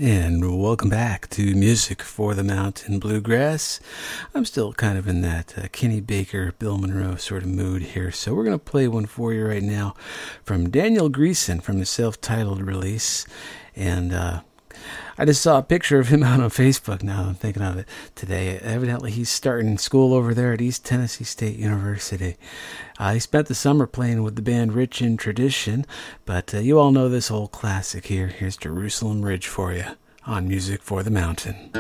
And welcome back to Music for the Mountain Bluegrass. I'm still kind of in that Kenny Baker, Bill Monroe sort of mood here. So we're going to play one for you right now from Daniel Greason from the self-titled release. And I just saw a picture of him out on Facebook now. I'm thinking of it today. Evidently, he's starting school over there at East Tennessee State University. He spent the summer playing with the band Rich in Tradition, but you all know this old classic here. Here's Jerusalem Ridge for you on Music for the Mountain.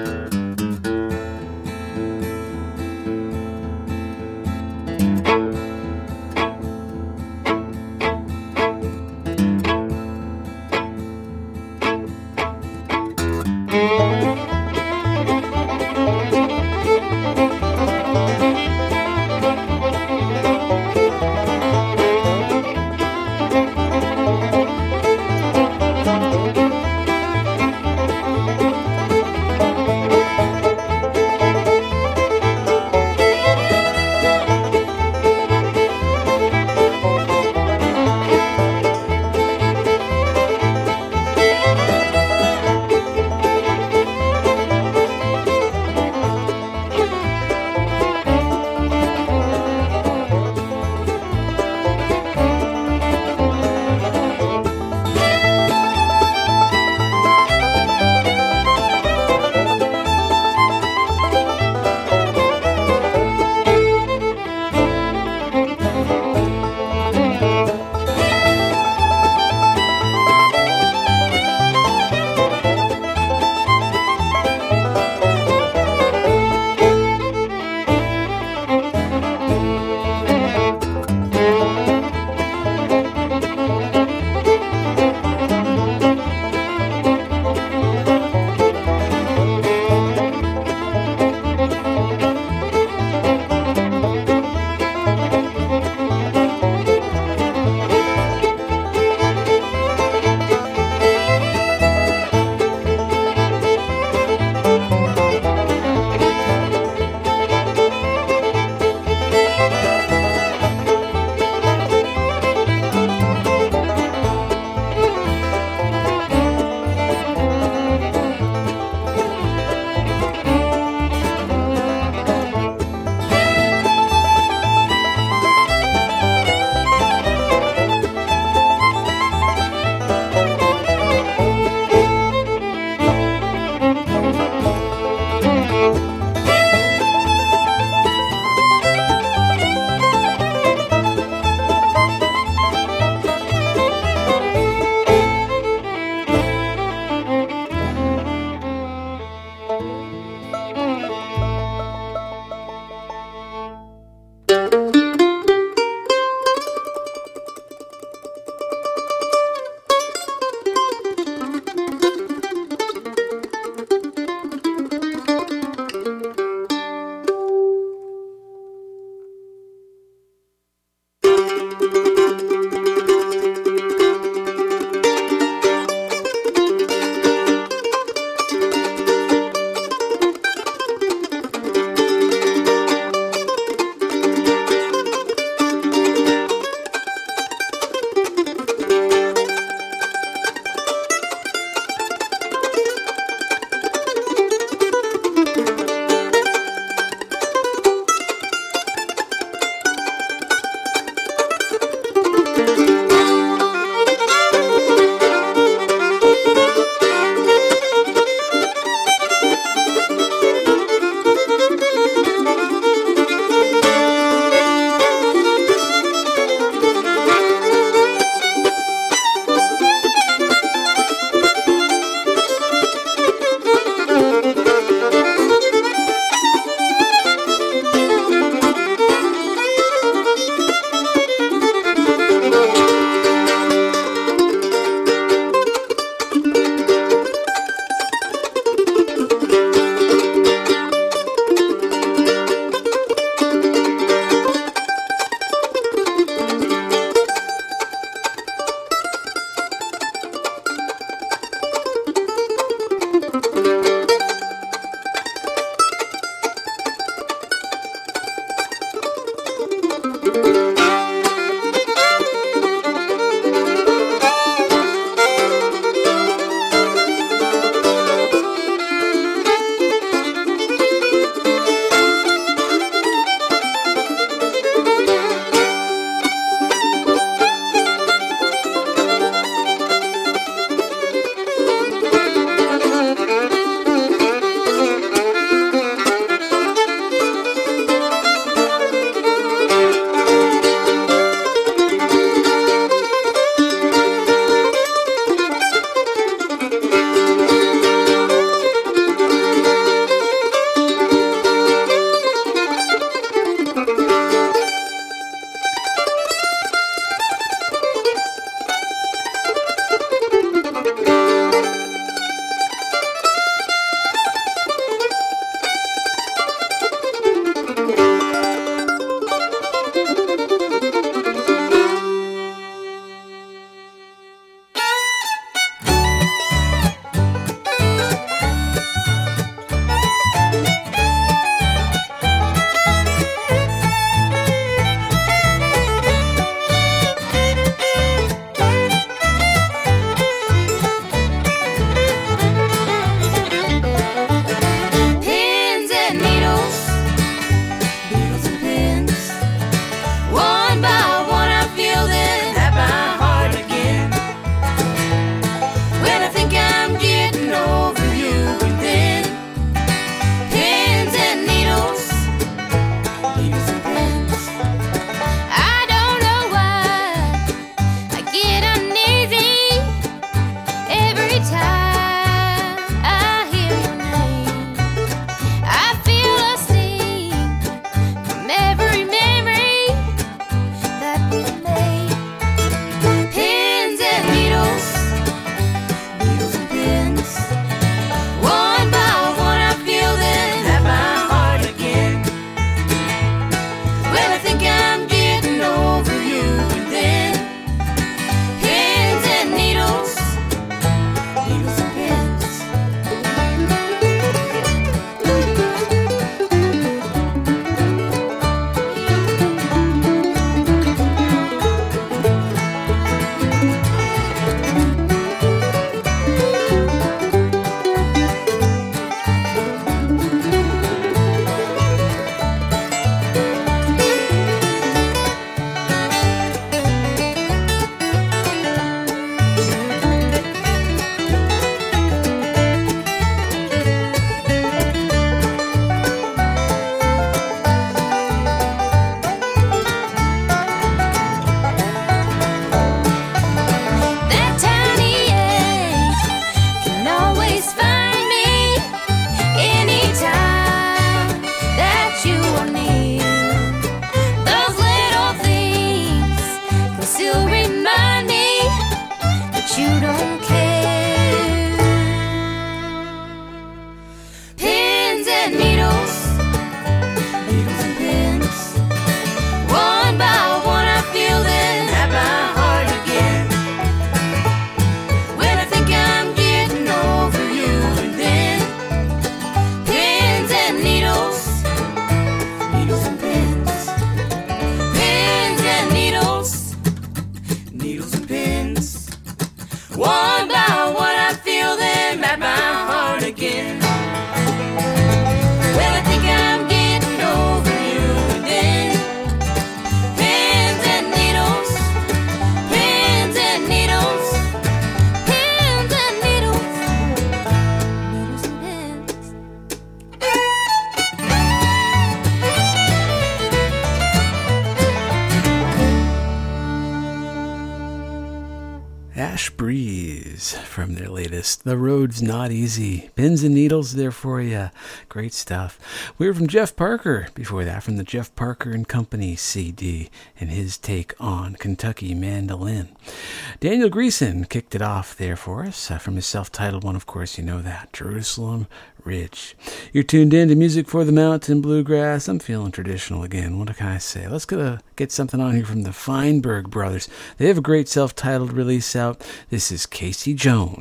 Ash Breeze from their latest The Road's Not Easy. Pins and needles there for you. Great stuff. We were from Jeff Parker before that, from the Jeff Parker and Company CD and his take on Kentucky Mandolin. Daniel Greason kicked it off there for us from his self-titled one, of course, you know that, Jerusalem Ridge. You're tuned in to Music for the Mountain Bluegrass. I'm feeling traditional again. What can I say? Let's get something on here from the Feinberg Brothers. They have a great self-titled release out. This is Casey Jones.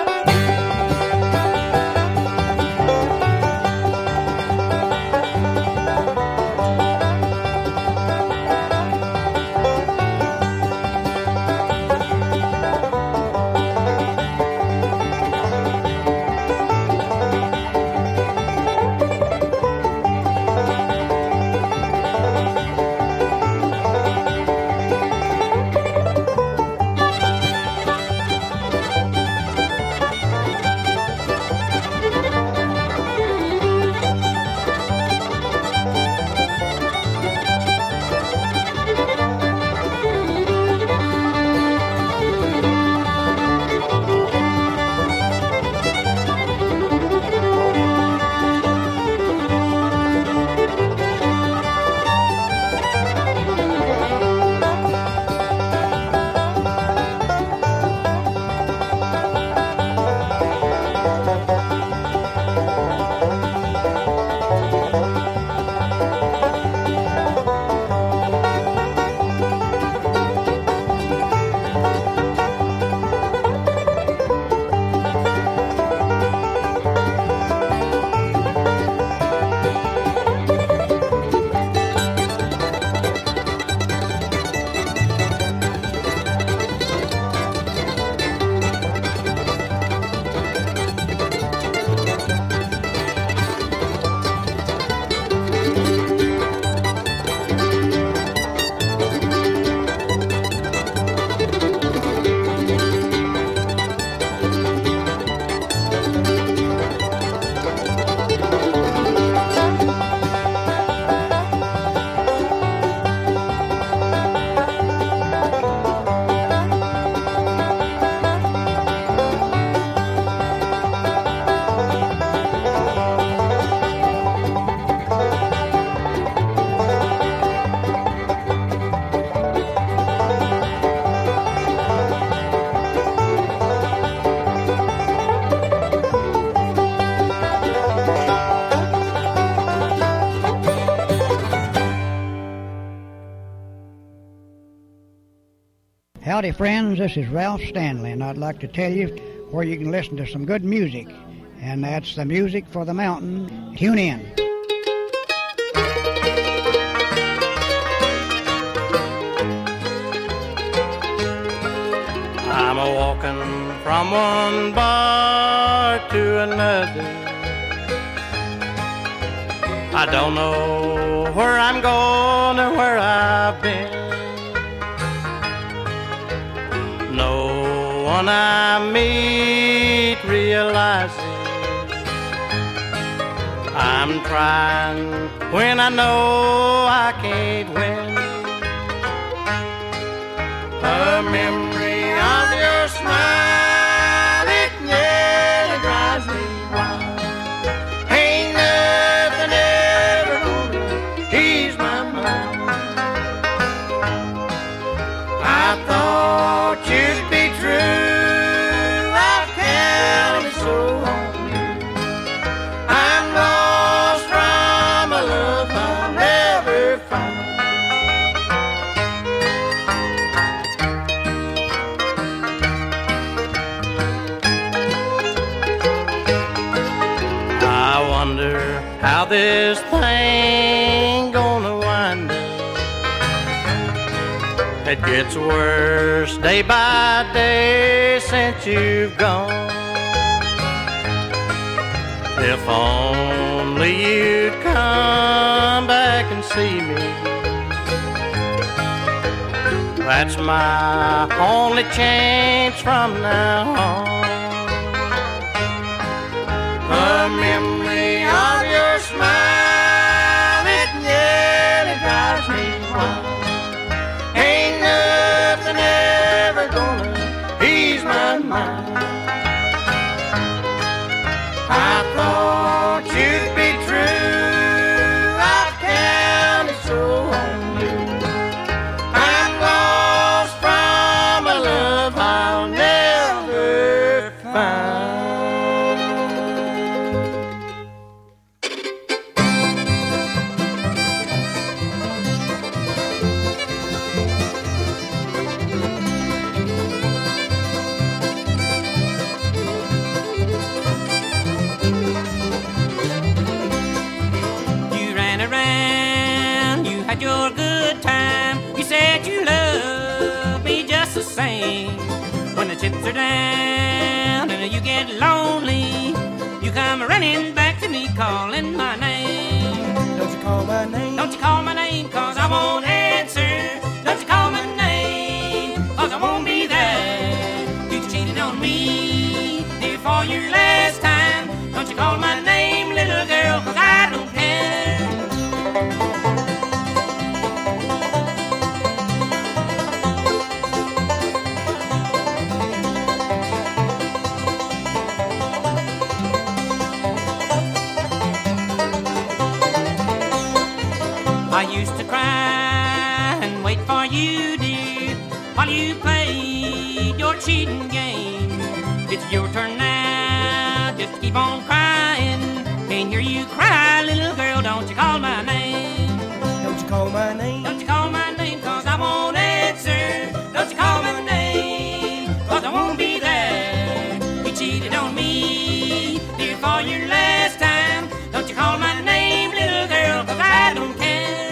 Howdy friends, this is Ralph Stanley, and I'd like to tell you where you can listen to some good music, and that's the Music for the Mountain. Tune in. I'm a-walking from one bar to another. I don't know where I'm going or where I've been. No one I meet realizes I'm trying when I know I can't win. A memory of your smile, it nearly drives me wild. Ain't nothing ever gonna ease my mind. I thought you'd be true, I've counted so on you. I'm lost from a love I'll never find. I wonder how this thing gonna wind up. It gets worse day by day since you've gone. If only you'd come back and see me. That's my only chance from now on. A memory of your smile, it nearly drives me wild. Ain't nothing ever gonna ease my sing. When the chips are down and you get lonely, you come running back to me calling my name. Don't you call my name? Don't you call my name, cause I won't answer. Don't you call my name, cause I won't be there. You cheated on me, dear, for your last time. Don't you call my name, little girl, cause I don't care. I used to cry and wait for you, dear, while you played your cheating game. It's your turn now, just keep on crying. Can't hear you cry, little girl, don't you call my name. Don't you call my name? Don't you call my name, cause I won't answer. Don't you call my name, cause I won't be there. You cheated on me, dear, for your last time. Don't you call my name, little girl, cause I don't care.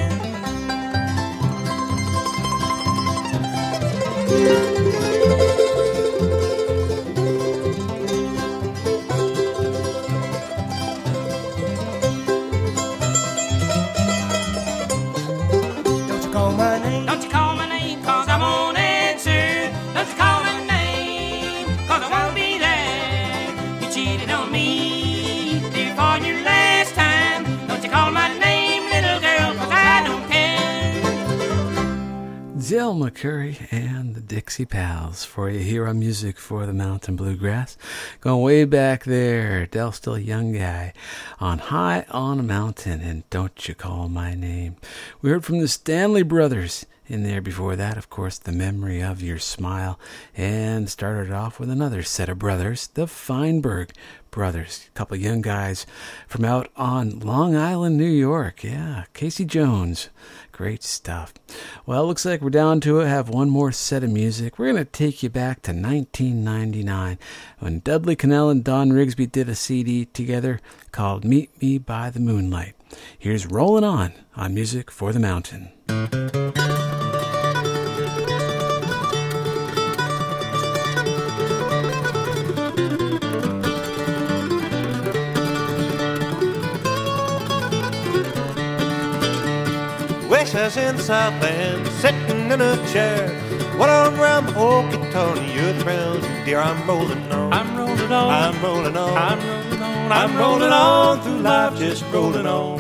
Don't you call my name? Don't you call my name, cause I won't answer. Don't you call my name, cause I won't be there. You cheated on me, dear, for your last time. Don't you call my name, little girl, cause I don't care. Del McCoury and the Dixie Pals for you here on Music for the Mountain Bluegrass. Going way back there, Del's still a young guy, on High on a Mountain and Don't You Call My Name. We heard from the Stanley Brothers in there before that, of course, The Memory of Your Smile, and started off with another set of brothers, the Feinberg Brothers, a couple of young guys from out on Long Island, New York. Yeah, Casey Jones. Great stuff. Well, it looks like we're down to it. Have one more set of music. We're going to take you back to 1999 when Dudley Connell and Don Rigsby did a CD together called Meet Me by the Moonlight. Here's Rollin' On Music for the Mountain. Wishers in the Southland, sitting in a chair, one arm around the old guitar, and the other around you, dear. I'm rolling on, I'm rolling on, I'm rolling on, I'm rolling on, I'm rolling on through life, just rolling on.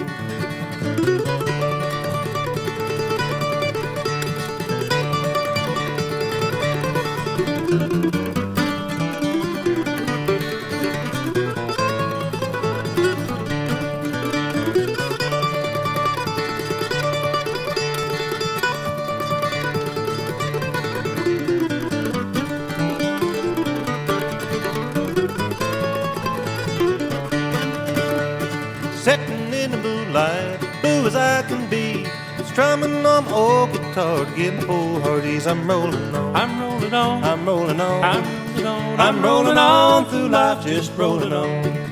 Sitting in the moonlight, blue as I can be, strumming on my old guitar, getting full hearties. I'm rolling on, I'm rolling on, I'm rolling on, I'm rolling on, I'm rolling on through life, just rolling on.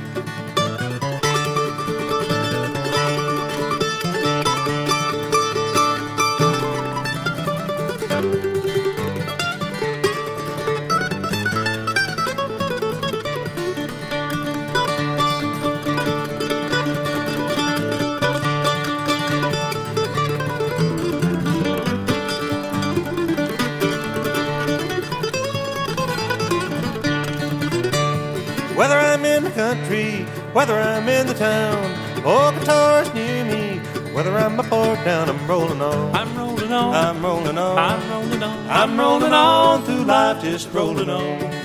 Whether I'm in the country, whether I'm in the town, old guitar's near me, whether I'm up or down, I'm rolling on, I'm rolling on, I'm rolling on, I'm rolling on, I'm rolling on through life, just rolling on.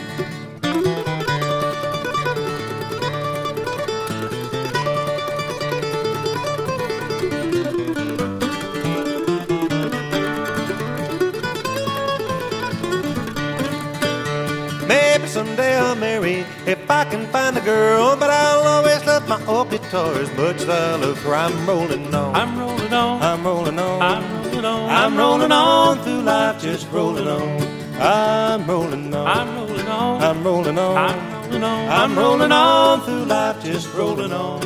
Maybe someday I'll marry if I can find a girl, but I'll always love my old guitar as much as I love her. I'm rolling on, I'm rolling on, I'm rolling on, I'm rolling on, I'm rolling on through life, just rolling on. I'm rolling on, I'm rolling on, I'm rolling on, I'm rolling on, I'm rolling on through life, just rolling on.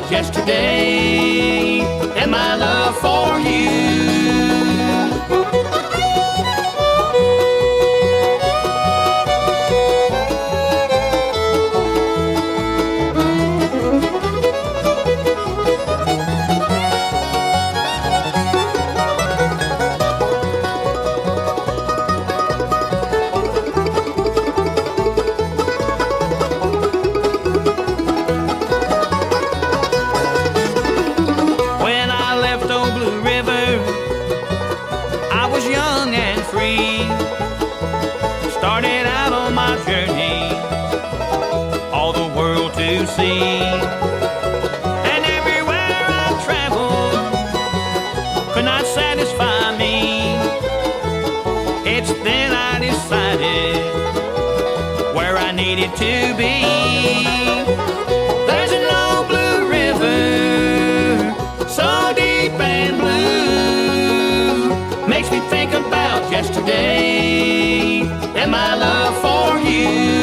about yesterday and my love for you. And everywhere I traveled could not satisfy me. It's then I decided where I needed to be. There's an old blue river, so deep and blue, makes me think about yesterday and my love for you.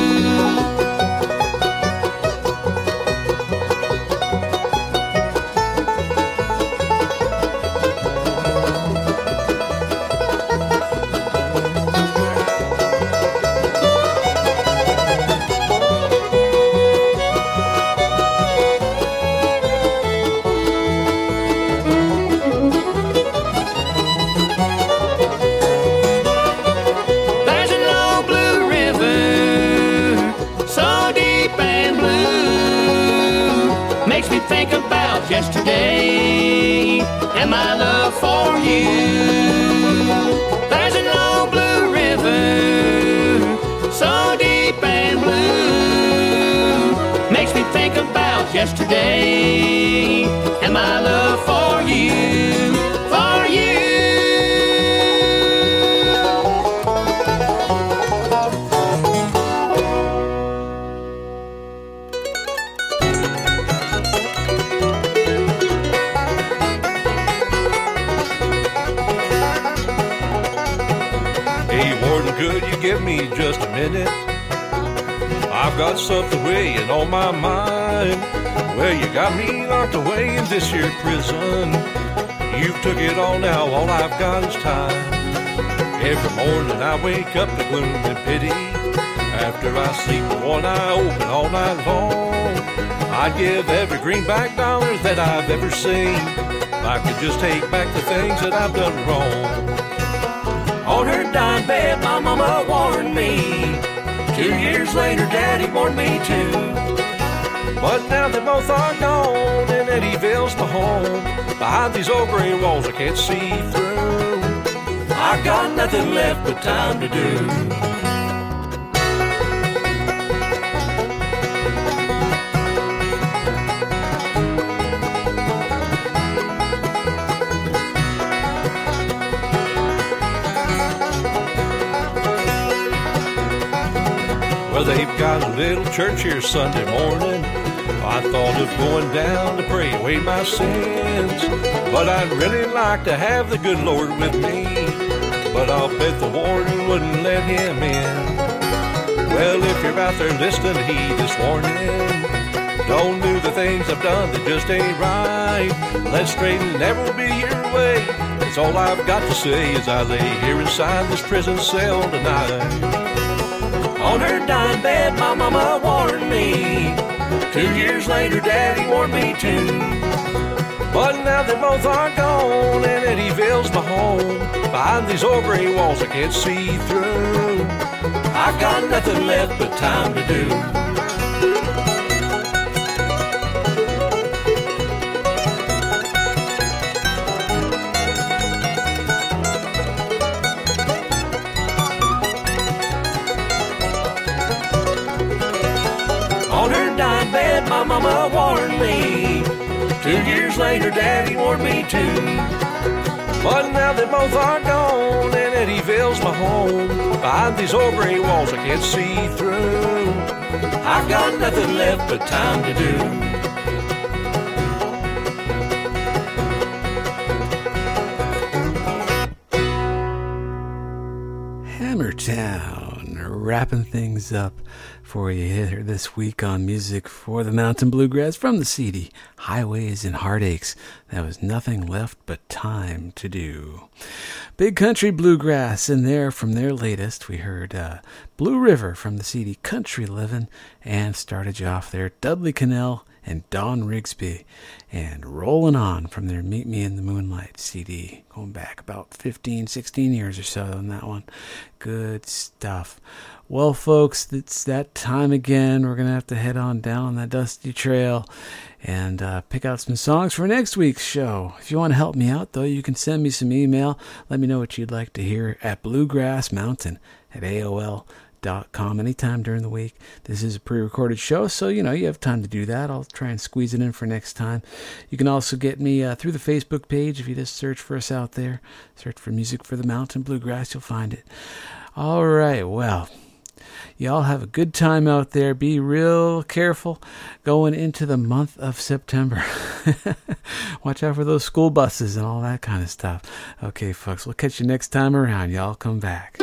Yesterday and my love for you. There's an old blue river, so deep and blue, makes me think about yesterday and my love for you, for you. Give me just a minute. I've got something weighing on my mind. Well, you got me locked away in this here prison. You've took it all now, all I've got is time. Every morning I wake up to gloom and pity. After I sleep with one eye open all night long, I'd give every greenback dollar that I've ever seen if I could just take back the things that I've done wrong. On her dying bed, my mama warned me. 2 years later, Daddy warned me too. But now they both are gone, and Eddyville's my home. Behind these old gray walls I can't see through. I got nothing left but time to do. Well, they've got a little church here Sunday morning. I thought of going down to pray away my sins, but I'd really like to have the good Lord with me. But I'll bet the warden wouldn't let him in. Well, if you're out there listening, heed this warning. Don't do the things I've done that just ain't right. Let straighten never be your way. That's all I've got to say as I lay here inside this prison cell tonight. On her dying bed, my mama warned me. 2 years later, Daddy warned me too. But now they both are gone, and Eddyville's my home. Behind these old gray walls I can't see through. I got nothing left but time to do. My mama warned me. 2 years later, Daddy warned me too. But now they both are gone, and Eddyville's my home. Behind these old gray walls I can't see through. I've got nothing left but time to do. Hammertown wrapping things up for you here this week on Music for the Mountain Bluegrass from the CD, Highways and Heartaches. That was Nothing Left But Time to Do. Big Country Bluegrass in there from their latest. We heard Blue River from the CD, Country Livin', and started you off there, Dudley Connell and Don Rigsby, and Rollin' On from their Meet Me in the Moonlight CD, going back about 15, 16 years or so on that one. Good stuff. Well, folks, it's that time again. We're going to have to head on down that dusty trail and pick out some songs for next week's show. If you want to help me out, though, you can send me some email. Let me know what you'd like to hear at bluegrassmountain@aol.com anytime during the week. This is a pre-recorded show, so you have time to do that. I'll try and squeeze it in for next time. You can also get me through the Facebook page. If you just search for us out there, search for Music for the Mountain Bluegrass, you'll find it. All right, well, y'all have a good time out there. Be real careful going into the month of September. Watch out for those school buses and all that kind of stuff. Okay, folks, we'll catch you next time around. Y'all come back.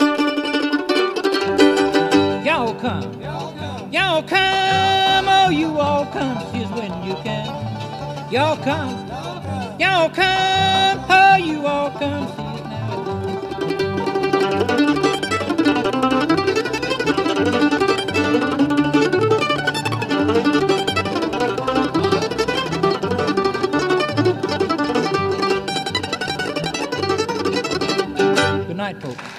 Y'all come, y'all come, oh you all come, here's when you can. Y'all come, oh you all come, see it now. Good night, folks.